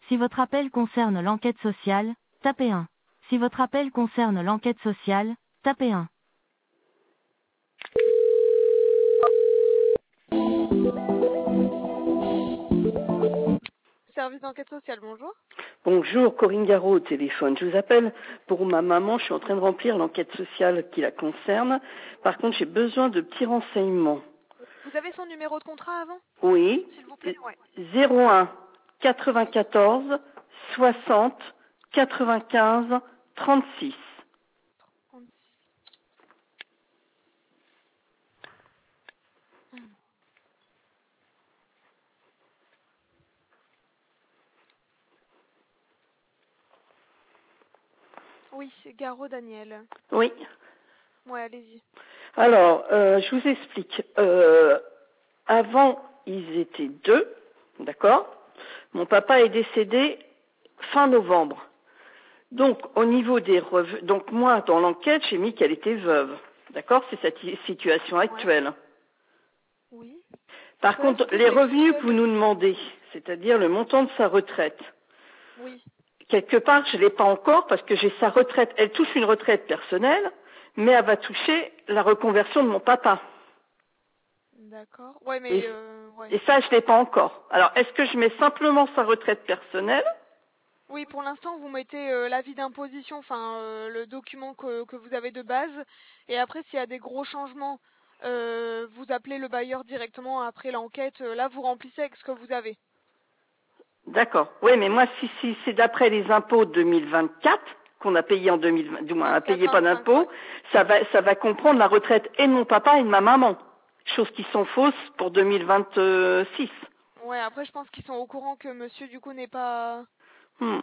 Si votre appel concerne l'enquête sociale, tapez 1. Si votre appel concerne l'enquête sociale, tapez 1. Service d'enquête sociale, bonjour. Bonjour, Corinne Garot au téléphone. Je vous appelle pour ma maman. Je suis en train de remplir l'enquête sociale qui la concerne. Par contre, j'ai besoin de petits renseignements. Vous avez son numéro de contrat avant? Oui. S'il vous plaît, ouais. 01 94 60 95 36. 36. Oui, c'est Garot Daniel. Oui. Ouais, allez-y. Alors, je vous explique. Avant, ils étaient deux, d'accord? Mon papa est décédé fin novembre. Donc, au niveau des revenus, donc moi, dans l'enquête, j'ai mis qu'elle était veuve. D'accord? C'est cette situation actuelle. Oui. Par Parce que contre, là, du coup, les vous êtes revenus toute que vous seule. nous demandez, c'est-à-dire le montant de sa retraite, Oui. quelque part, je ne l'ai pas encore parce que j'ai sa retraite. Elle touche une retraite personnelle, mais elle va toucher la reconversion de mon papa. D'accord. Ouais, mais Et, ouais. et ça, je ne l'ai pas encore. Alors, est-ce que je mets simplement sa retraite personnelle? Oui, pour l'instant, vous mettez l'avis d'imposition, enfin le document que vous avez de base. Et après, s'il y a des gros changements, vous appelez le bailleur directement après l'enquête. Là, vous remplissez avec ce que vous avez. D'accord. Oui, mais moi, si c'est d'après les impôts de 2024 qu'on a payé en 2020, du moins, on n'a payé pas 24-25, d'impôts, ouais. ça va comprendre la retraite et de mon papa et de ma maman. Choses qui sont fausses pour 2026. Ouais, après, je pense qu'ils sont au courant que monsieur, du coup, n'est pas... Hmm.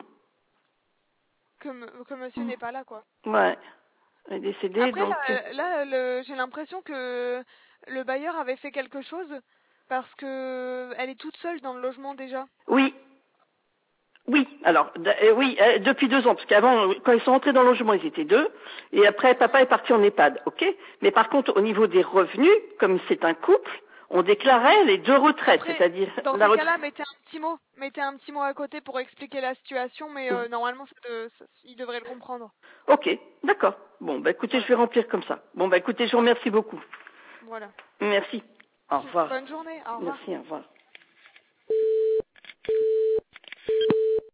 que monsieur n'est pas là, quoi. Ouais. Elle est décédée, Après, donc... j'ai l'impression que le bailleur avait fait quelque chose parce que elle est toute seule dans le logement déjà. Oui. Oui, alors, oui, depuis 2 ans, parce qu'avant, quand ils sont entrés dans le logement, ils étaient deux, et après, papa est parti en EHPAD, ok? Mais par contre, au niveau des revenus, comme c'est un couple, on déclarait les deux retraites, Après, c'est-à-dire dans la ces retraite... cas-là, mettez un petit mot à côté pour expliquer la situation, mais normalement, il devrait le comprendre. Ok, d'accord. Bon, bah écoutez, je Voilà. vais remplir comme ça. Bon, bah écoutez, je vous remercie beaucoup. Voilà. Merci. Au revoir. Bonne journée. Au revoir. Merci, au revoir.